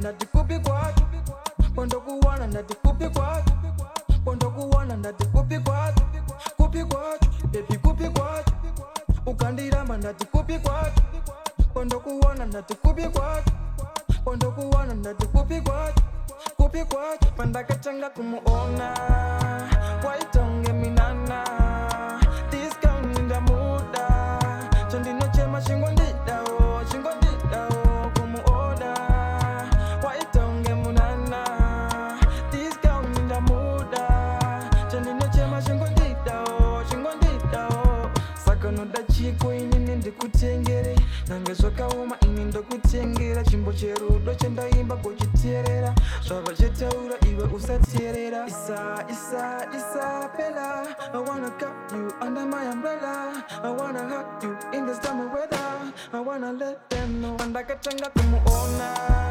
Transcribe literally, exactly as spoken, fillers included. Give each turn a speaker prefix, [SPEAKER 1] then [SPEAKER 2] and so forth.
[SPEAKER 1] ndati kupi kwatu pondo kuwana ndati kupi kwatu pondo kuwana ndati kupi kwatu kupi kwatu baby kupi kwatu ukandiramba ndati kupi kwatu pondo kuwana ndati kupi kwatu pondo kuwana ndati kupi kwatu kupi kwatu pandakachanga kumuona waitonge minana discount nda muda chondinochema chingo ndidao chingo ndidao kumuoda waitonge munana discount nda muda chondinochema chingo ndidao chingo ndidao sakanoda chiko inini ndikutengere nange zvakaoma ini ndokutengera chimbo cherudo chendaimba kuchiteerera zvava chetaura iwe usateerera isa isa isa pela I wanna cut you under my umbrella I wanna hug you in the summer weather I wanna let them know ndakatanga kumuona